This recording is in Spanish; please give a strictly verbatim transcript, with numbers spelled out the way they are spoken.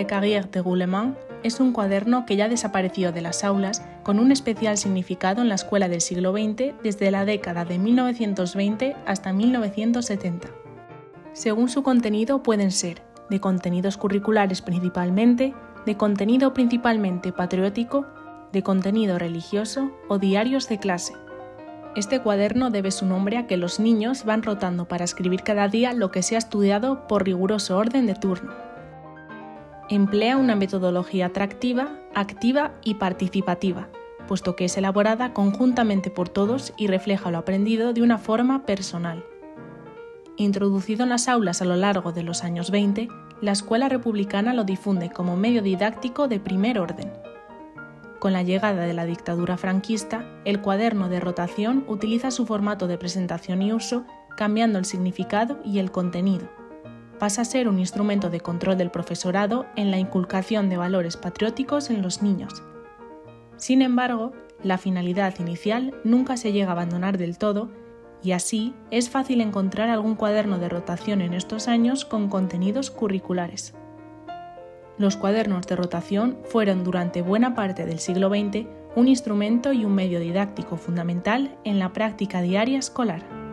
de Carrière de Guillemont es un cuaderno que ya desapareció de las aulas con un especial significado en la escuela del siglo veinte desde la década de mil novecientos veinte hasta mil novecientos setenta. Según su contenido pueden ser de contenidos curriculares principalmente, de contenido principalmente patriótico, de contenido religioso o diarios de clase. Este cuaderno debe su nombre a que los niños van rotando para escribir cada día lo que se ha estudiado por riguroso orden de turno. Emplea una metodología atractiva, activa y participativa, puesto que es elaborada conjuntamente por todos y refleja lo aprendido de una forma personal. Introducido en las aulas a lo largo de los años veinte, la escuela republicana lo difunde como medio didáctico de primer orden. Con la llegada de la dictadura franquista, el cuaderno de rotación utiliza su formato de presentación y uso, cambiando el significado y el contenido. Pasa a ser un instrumento de control del profesorado en la inculcación de valores patrióticos en los niños. Sin embargo, la finalidad inicial nunca se llega a abandonar del todo, y así es fácil encontrar algún cuaderno de rotación en estos años con contenidos curriculares. Los cuadernos de rotación fueron durante buena parte del siglo veinte un instrumento y un medio didáctico fundamental en la práctica diaria escolar.